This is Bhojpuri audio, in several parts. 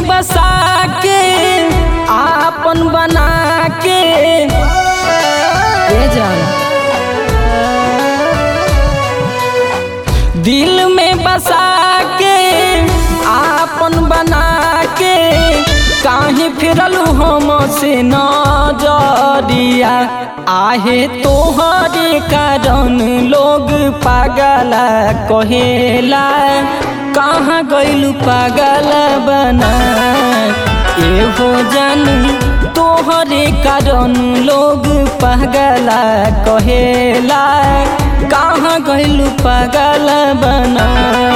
में बसा के आपन बना के दिल में बसा के आपन बना के काहे फिरलू हम से नजरिया आहे तोहरे कारण लोग पागल कहेला कहाँ गइलू पागल बना एहो जान तोहरे कारण लोग पागल कहेला कहाँ गइलू पागल बना।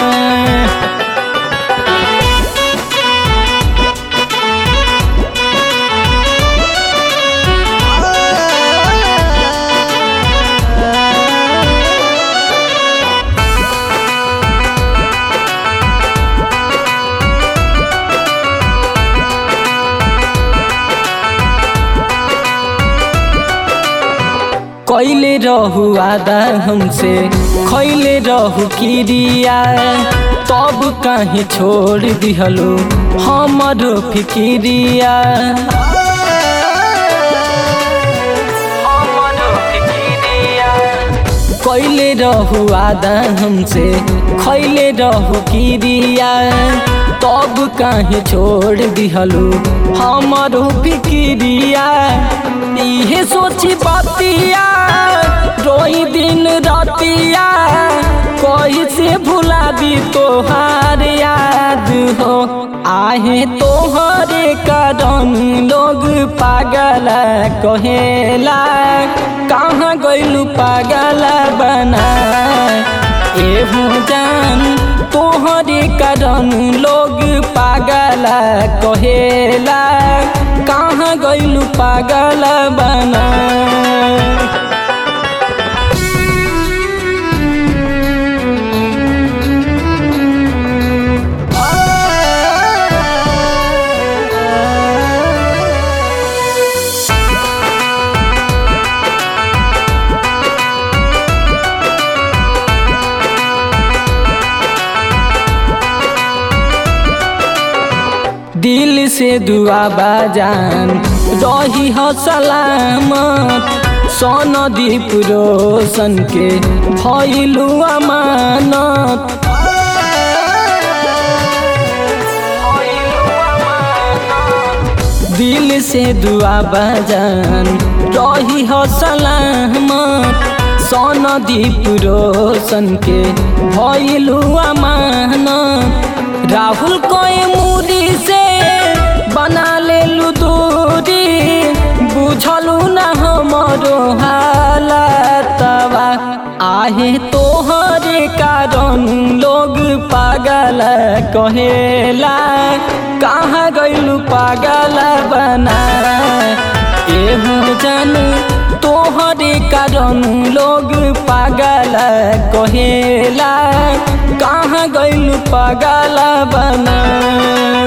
कैले रहू आदा हमसे खैले रहू किरिया तब काहे छोड़ दिहलो हमरो फिकिरिया कैले रहू आदा हमसे खैले रहू किरिया तब काहे छोड़ दिहलो हमरो फिकिरिया इहे सोची बतिया रोई दिन रातिया कैसे भुला दी तोहार याद हो आहे तोहरे कारण लोग पागल कहेला कहाँ गइलू पागल बना एहो जान तोहरे कारण लोग पागल कहेला कहाँ गइलू पागल बना। दिल से दुआ बाजान रही हो सलामत सोनदीप रोशन के भइलू अमानत दिल से दुआ बाजान रही हो सलामत सोनदीप रोशन के भइलू अमानत राहुल कोई मूरी से बना लेलू दूरी बुझलू ना हमरो हालतवा आहे तोहरे कारण लोग पागल कहेला कहाँ गइलू पागल बना एहो जान तोहरे कारण लोग पागल कहेला कहाँ गइलू पागल बना।